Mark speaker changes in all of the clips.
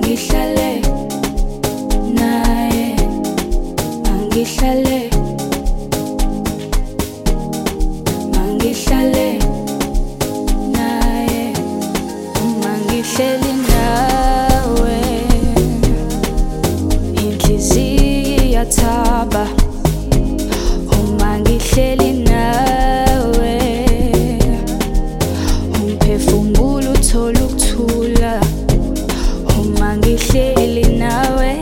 Speaker 1: mangihlale naye, mangihlale, mangihlale naye, mangihleli nawe, inhliziyo iyathaba uma ngihleli nawe, umphefumulo uthola ukuthula uma ngihleli nawe,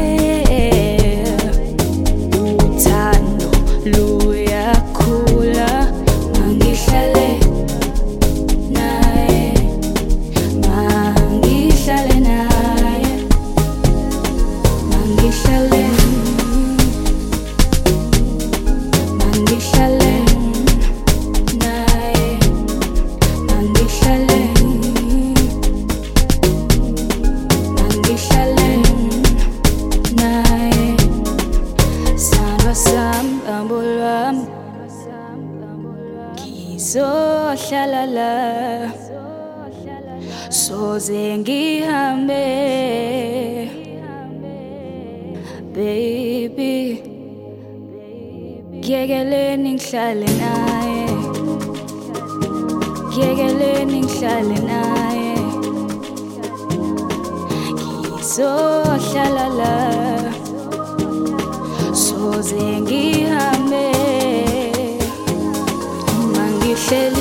Speaker 1: uthando luyakhula mangihlale naye, mangihlale naye, mangihlale, mangihlale naye, mangihlale, mangihlale naye, sandwa sami, hambo lwami, ngizohlala la, soze ngihambe, baby, ngiyekeleni ngihlale naye, ngiyekeleni ngihlale naye, ngizohlala la, soze ngihambe, uma ngihleli